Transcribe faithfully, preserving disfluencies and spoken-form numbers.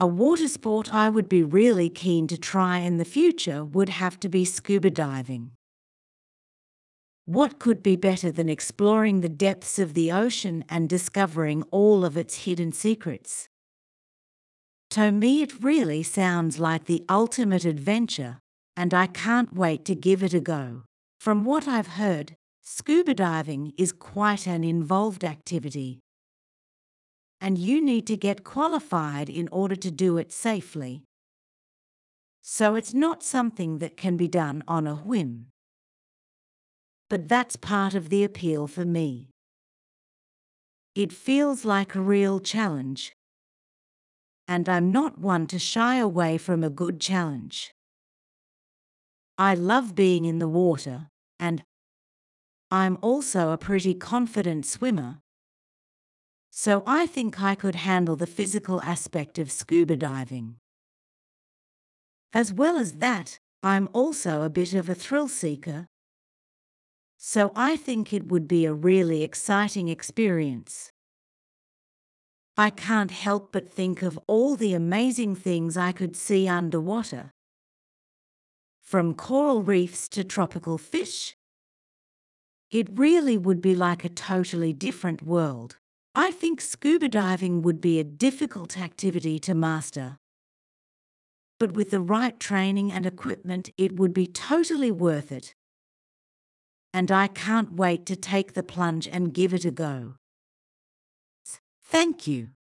A water sport I would be really keen to try in the future would have to be scuba diving. What could be better than exploring the depths of the ocean and discovering all of its hidden secrets? To me, it really sounds like the ultimate adventure, and I can't wait to give it a go. From what I've heard, scuba diving is quite an involved activity, and you need to get qualified in order to do it safely. So it's not something that can be done on a whim. But that's part of the appeal for me. It feels like a real challenge, and I'm not one to shy away from a good challenge. I love being in the water, and I'm also a pretty confident swimmer. So I think I could handle the physical aspect of scuba diving. As well as that, I'm also a bit of a thrill seeker. So I think it would be a really exciting experience. I can't help but think of all the amazing things I could see underwater. From coral reefs to tropical fish. It really would be like a totally different world. I think scuba diving would be a difficult activity to master. But with the right training and equipment, it would be totally worth it. And I can't wait to take the plunge and give it a go. Thank you.